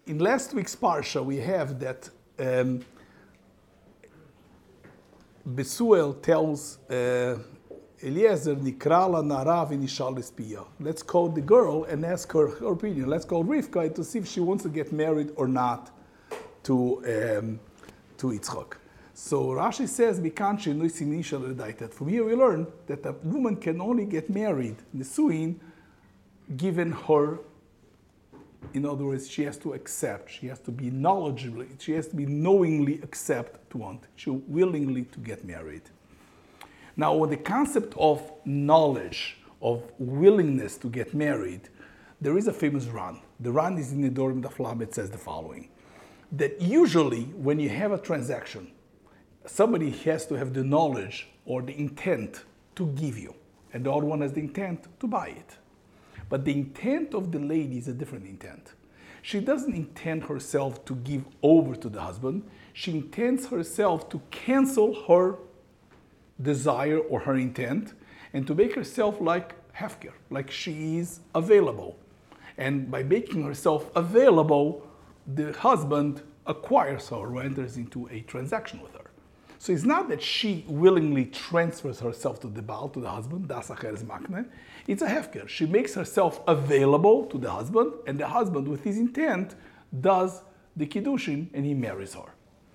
in last week's parsha, we have that Besuel tells Eliezer, Nikrala Nara v'nishal espia. Let's call the girl and ask her opinion. Let's call Rivka to see if she wants to get married or not to Yitzchak. So Rashi says, from here we learn that a woman can only get married, Nesuin, given her, in other words, she has to accept, she has to be knowledgeable, she has to be knowingly accept to want, she willingly to get married. Now, with the concept of knowledge, of willingness to get married, there is a famous Ran. The Ran is in the Dorim Daflam. It says the following, that usually when you have a transaction, somebody has to have the knowledge or the intent to give you, and the other one has the intent to buy it. But the intent of the lady is a different intent. She doesn't intend herself to give over to the husband. She intends herself to cancel her desire or her intent and to make herself like hefker, like she is available. And by making herself available, the husband acquires her or enters into a transaction with her. So it's not that she willingly transfers herself to the Baal, to the husband, das acheres makne. It's a hefker. She makes herself available to the husband, and the husband, with his intent, does the kiddushin, and he marries her.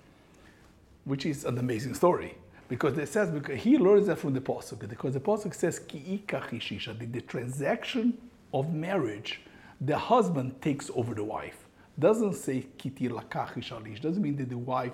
Which is an amazing story. Because it says, because he learns that from the Pasuk, because the Pasuk says, Ki ikach the transaction of marriage, the husband takes over the wife. Doesn't say kiti lakach ishalish. Doesn't mean that the wife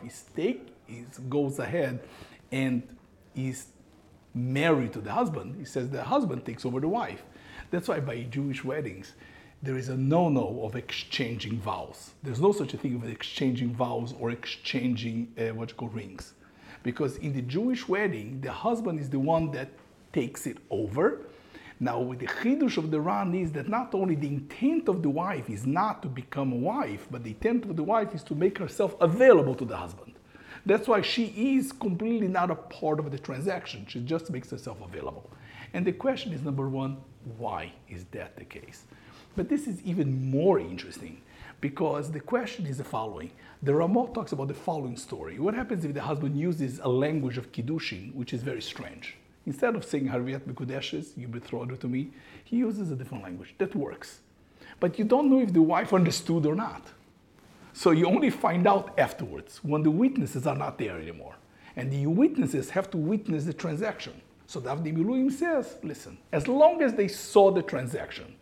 goes ahead and is married to the husband. He says the husband takes over the wife. That's why by Jewish weddings, there is a no-no of exchanging vows. There's no such a thing of exchanging vows or exchanging rings. Because in the Jewish wedding, the husband is the one that takes it over. Now, with the chidush of the Ran is that not only the intent of the wife is not to become a wife, but the intent of the wife is to make herself available to the husband. That's why she is completely not a part of the transaction. She just makes herself available. And the question is, number one, why is that the case? But this is even more interesting, because the question is the following. The Ramah talks about the following story. What happens if the husband uses a language of Kiddushin, which is very strange? Instead of saying Harviat Bekudeshes, you betrothed to me, he uses a different language. That works. But you don't know if the wife understood or not. So you only find out afterwards, when the witnesses are not there anymore. And the witnesses have to witness the transaction. So the Avdi Miluim says, listen, as long as they saw the transaction,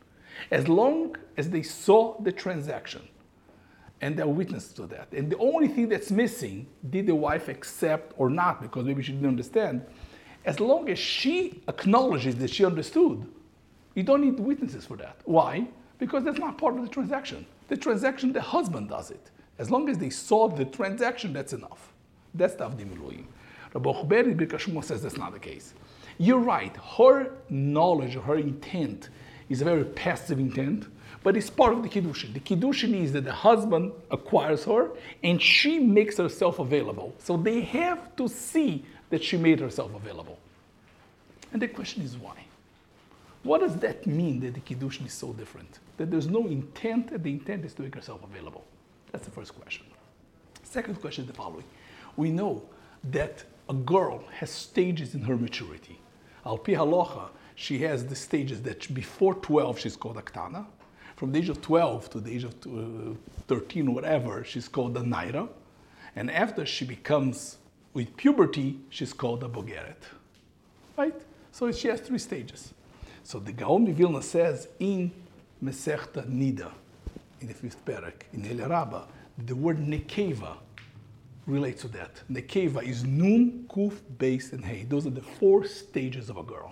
and they're witness to that. And the only thing that's missing, did the wife accept or not, because maybe she didn't understand, as long as she acknowledges that she understood, you don't need witnesses for that. Why? Because that's not part of the transaction. The transaction, the husband does it. As long as they saw the transaction, that's enough. That's the Avdi Miluim. Rabbi Chuberi Birkas Shmuel says that's not the case. You're right, her knowledge, her intent is a very passive intent, but it's part of the Kiddushin. The Kiddushin is that the husband acquires her and she makes herself available. So they have to see that she made herself available. And the question is why? What does that mean that the Kiddushin is so different? That there's no intent and the intent is to make herself available? That's the first question. Second question is the following. We know that a girl has stages in her maturity. Al pi halacha, she has the stages that before 12 she's called Aktana. From the age of 12 to the age of 13 or whatever, she's called a Naira. And after she becomes, with puberty, she's called a Bogeret. Right? So she has 3 stages. So the Gaon Mivilna says in Mesechta Nida, in the 5th parak, in El Rabbah, the word Nekeva relates to that. Nekeva is Nun, Kuf, Beis, and Hey. Those are the 4 stages of a girl.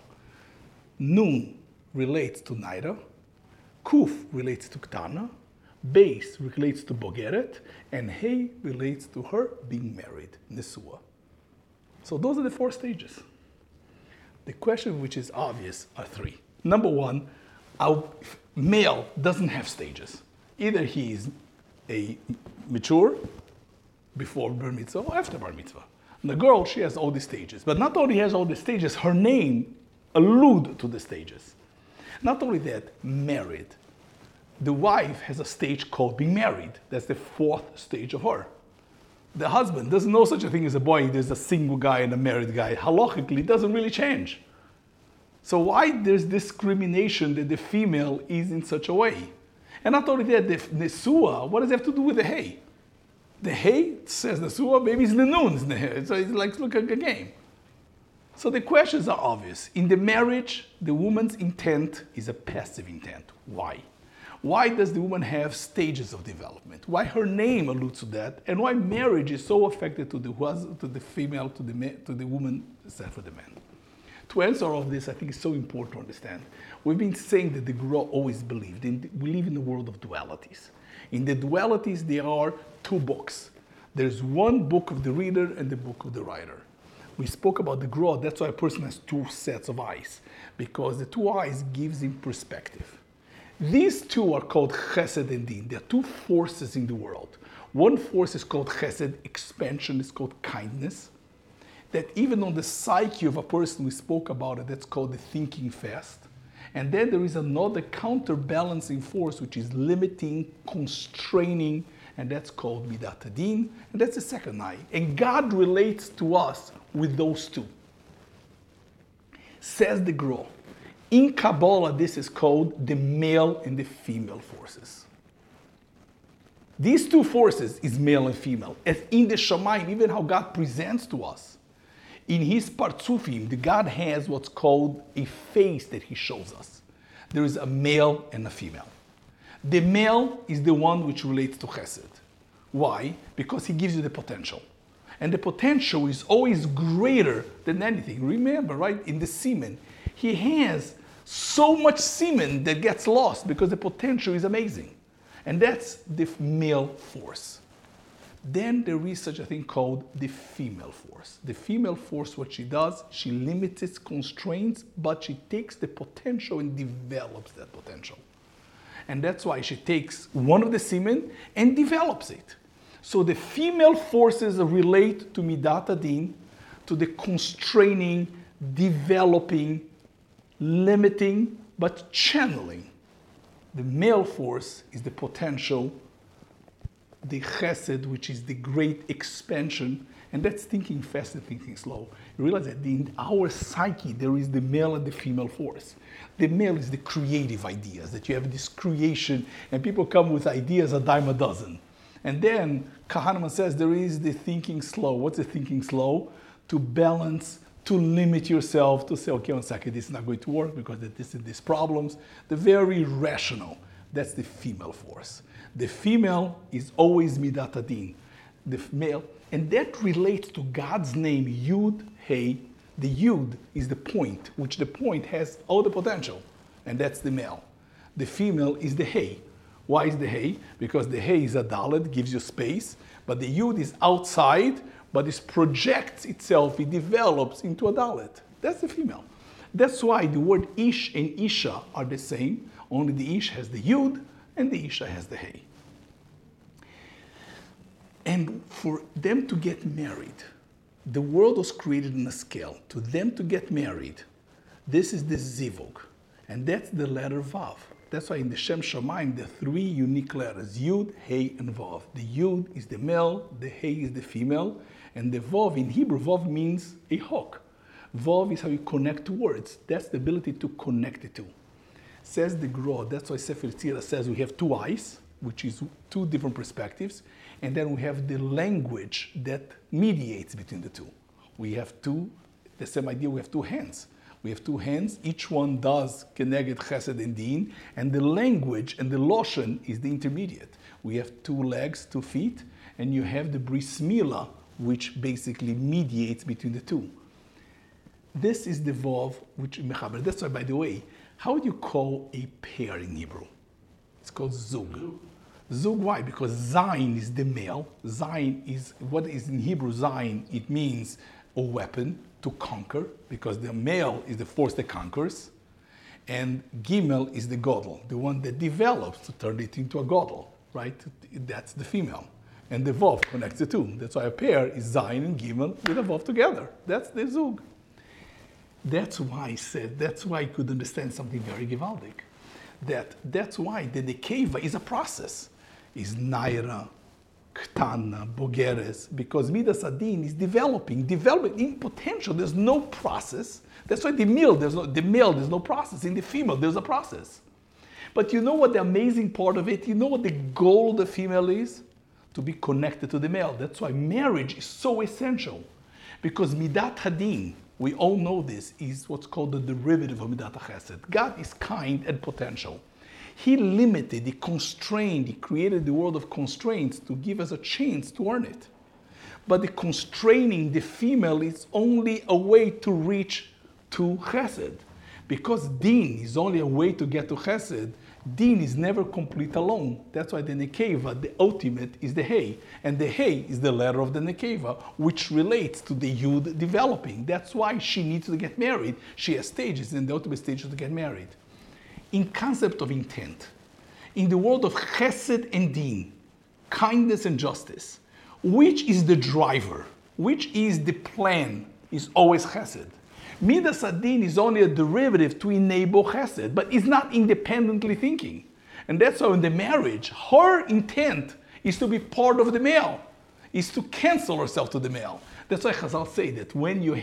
Nun relates to Naira. Kuf relates to Ktana, Beis relates to Bogeret, and Hey relates to her being married, Nesua. So those are the 4 stages. The question which is obvious are 3. Number 1, a male doesn't have stages. Either he is a mature before bar mitzvah or after bar mitzvah. And the girl, she has all these stages. But not only has all the stages, her name alludes to the stages. Not only that, married. The wife has a stage called being married. That's the fourth stage of her. The husband doesn't know such a thing as a boy. There's a single guy and a married guy. Halachically, it doesn't really change. So why there's discrimination that the female is in such a way? And not only that, the Nesua, what does it have to do with the hay? The hay, says Nesua, maybe it's the noons. So it's like, look at the game. So the questions are obvious. In the marriage, the woman's intent is a passive intent. Why? Why does the woman have stages of development? Why her name alludes to that? And why marriage is so affected to the female, to the woman, except for the man? To answer all of this, I think it's so important to understand. We've been saying that the Gra always believed. We live in the world of dualities. In the dualities, there are two books. There's one book of the reader and the book of the writer. We spoke about the Gra. That's why a person has two sets of eyes, because the two eyes gives him perspective. These two are called Chesed and Din. There are two forces in the world. One force is called Chesed, expansion is called kindness. That even on the psyche of a person, we spoke about it, that's called the thinking fast. And then there is another counterbalancing force, which is limiting, constraining, and that's called Midat Hadin, and that's the second eye. And God relates to us with those two. Says the Gra. In Kabbalah, this is called the male and the female forces. These two forces is male and female. As in the Shamayim, even how God presents to us. In his Partsufim, the God has what's called a face that he shows us. There is a male and a female. The male is the one which relates to Chesed. Why? Because he gives you the potential. And the potential is always greater than anything. Remember, right, in the semen, he has so much semen that gets lost because the potential is amazing. And that's the male force. Then there is such a thing called the female force. The female force, what she does, she limits its constraints, but she takes the potential and develops that potential. And that's why she takes one of the semen and develops it. So the female forces relate to Midat Hadin, to the constraining, developing, limiting, but channeling. The male force is the potential, the Chesed, which is the great expansion, and that's thinking fast and thinking slow. You realize that in our psyche, there is the male and the female force. The male is the creative ideas, that you have this creation, and people come with ideas a dime a dozen. And then Kahneman says there is the thinking slow. What's the thinking slow? To balance, to limit yourself, to say, okay, 1 second, this is not going to work because this is these problems. The very rational, that's the female force. The female is always Midat Hadin. The male, and that relates to God's name, Yud, Hey. The Yud is the point, which the point has all the potential, and that's the male. The female is the Hey. Why is the Hey? Because the Hey is a Dalet, gives you space, but the Yud is outside, but it projects itself, it develops into a Dalet. That's the female. That's why the word Ish and Isha are the same, only the Ish has the Yud, and the Isha has the Hey. And for them to get married, the world was created on a scale. To them to get married, this is the Zivug, and that's the letter Vav. That's why in the Shem Shamayim, there are three unique letters, Yud, Hey, and Vav. The Yud is the male, the Hey is the female, and the Vav, in Hebrew, Vav means a hook. Vav is how you connect to words. That's the ability to connect the two. Says the Gra, that's why Sefer Yetzirah says we have two eyes, which is two different perspectives, and then we have the language that mediates between the two. We have the same idea, we have two hands. We have two hands, each one does Keneged, Chesed, and Din, and the language and the Loshen is the intermediate. We have two legs, 2 feet, and you have the Bris Milah, which basically mediates between the two. This is the Vav, which Mechaber. That's why, by the way, how do you call a pair in Hebrew? It's called Zug. Zug, why? Because Zayin is the male. Zayin is, what is in Hebrew Zayin? It means a weapon to conquer, because the male is the force that conquers, and Gimel is the Godel, the one that develops to turn it into a Godel, right? That's the female. And the Vav connects the two. That's why a pair is Zayin and Gimel with a Vav together. That's the Zug. That's why I could understand something very Givaldic. That's why the nekeva is a process. Is naira, ktana, bogeres, because midas adin is developing in potential. There's no process. That's why the male there's no process. In the female there's a process. But you know what the amazing part of it? You know what the goal of the female is? To be connected to the male. That's why marriage is so essential. Because midat hadin, we all know this, is what's called the derivative of midat chesed. God is kind and potential. He limited, he constrained, he created the world of constraints to give us a chance to earn it. But the constraining the female is only a way to reach to chesed. Because din is only a way to get to chesed, din is never complete alone. That's why the nekeva, the ultimate, is the hey. And the hey is the letter of the nekeva, which relates to the yud developing. That's why she needs to get married. She has stages, and the ultimate stage is to get married. In concept of intent, in the world of chesed and din, kindness and justice, which is the driver, which is the plan, is always chesed. Midas adin is only a derivative to enable chesed, but it's not independently thinking. And that's why in the marriage, her intent is to be part of the male, is to cancel herself to the male. That's why Chazal say that when you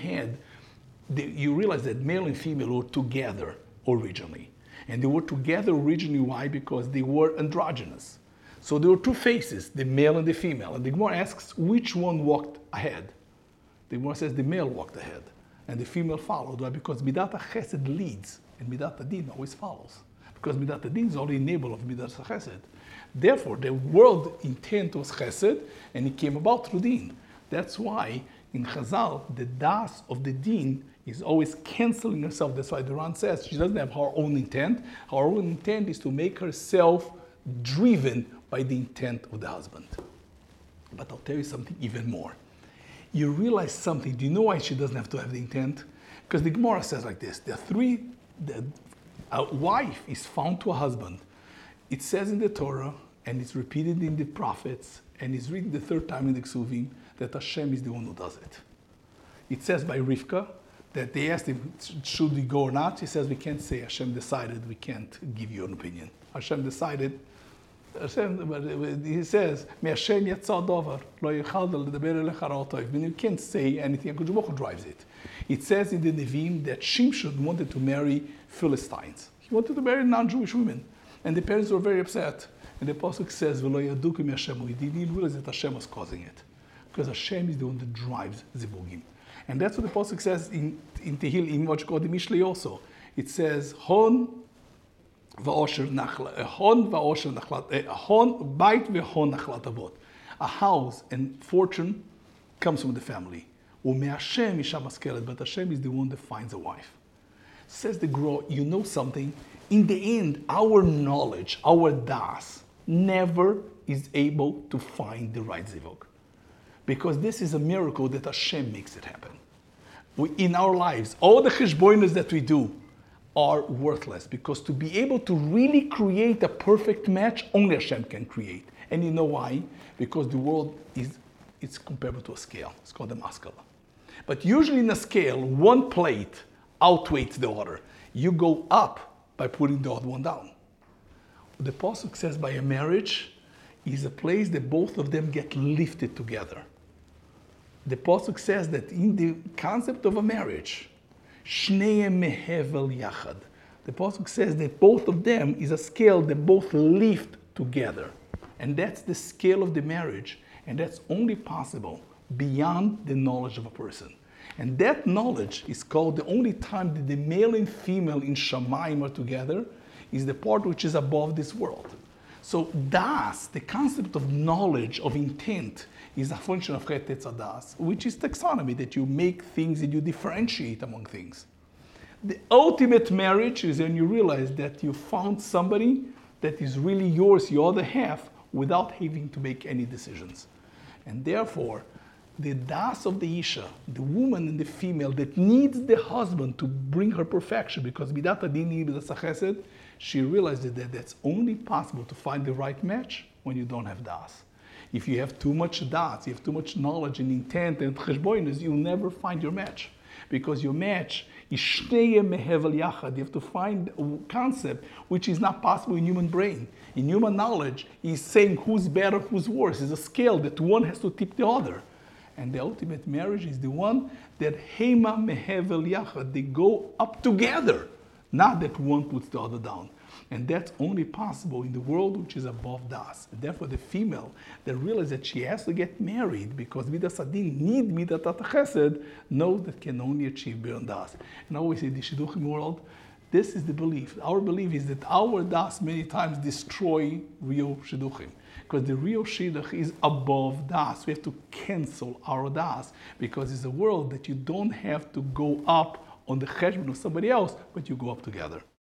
realize that male and female were together originally. And they were together originally, why? Because they were androgynous. So there were two faces, the male and the female. And the Gemara asks, which one walked ahead? The Gemara says the male walked ahead. And the female followed. Why? Because Midat HaChesed leads, and Midat HaDin always follows. Because Midat HaDin is only enable of Midat HaChesed. Therefore, the world intent was Chesed, and it came about through Din. That's why in Chazal, the das of the Din is always canceling herself. That's why the Ran says she doesn't have her own intent. Her own intent is to make herself driven by the intent of the husband. But I'll tell you something even more. You realize something. Do you know why she doesn't have to have the intent? Because the Gemara says like this. A wife is found to a husband. It says in the Torah, and it's repeated in the prophets, and it's written the third time in the Ksuvim, that Hashem is the one who does it. It says by Rivka, that they asked him, should we go or not? He says, we can't say Hashem decided, we can't give you an opinion. Hashem decided, he says, "Me'Hashem yatsa davar, lo yichal ledaber elecha ra'ah tov." Meaning you can't say anything. HaKadosh Baruch Hu drives it. It says in the Nevi'im that Shimshon wanted to marry Philistines. He wanted to marry non-Jewish women, and the parents were very upset. And the pasuk says, "V'lo yaduku mi'Hashem." He didn't realize that Hashem was causing it, because Hashem is the one that drives zivugim. And that's what the pasuk says in Tehillim, in what's called the Mishlei also. It says, "Hon." A house and fortune comes from the family. But Hashem is the one that finds a wife. Says the Gro, you know something? In the end, our knowledge, our das, never is able to find the right zivug. Because this is a miracle that Hashem makes it happen. In our lives, all the cheshbonos that we do are worthless, because to be able to really create a perfect match, only Hashem can create. And you know why? Because the world it's comparable to a scale. It's called a maskala. But usually in a scale, one plate outweighs the other. You go up by putting the other one down. The pasuk says by a marriage is a place that both of them get lifted together. The pasuk says that in the concept of a marriage, Shneim mehevel yachad. The pasuk says that both of them is a scale that both lift together. And that's the scale of the marriage. And that's only possible beyond the knowledge of a person. And that knowledge is called, the only time that the male and female in Shamayim are together, is the part which is above this world. So das, the concept of knowledge, of intent, is a function of Chet Tzaddas, which is taxonomy, that you make things and you differentiate among things. The ultimate marriage is when you realize that you found somebody that is really yours, your other half, without having to make any decisions. And therefore, the das of the Isha, the woman and the female that needs the husband to bring her perfection, because Midat HaDin Midat HaChesed, she realizes that that's only possible to find the right match when you don't have das. If you have too much das, you have too much knowledge and intent and cheshbonos, you'll never find your match. because your match is shnei mehevel yachad. You have to find a concept which is not possible in human brain. In human knowledge, he's saying who's better, who's worse. It's a scale that one has to tip the other. And the ultimate marriage is the one that hema mehevel yachad. They go up together, not that one puts the other down. And that's only possible in the world which is above das. And therefore, the female that realizes that she has to get married because Midas Adin need Midat Chesed knows that can only achieve beyond das. And I always say, the Shidduchim world, this is the belief. Our belief is that our das many times destroy real Shidduchim. Because the real Shidduch is above das. We have to cancel our das because it's a world that you don't have to go up on the cheshbon of somebody else, but you go up together.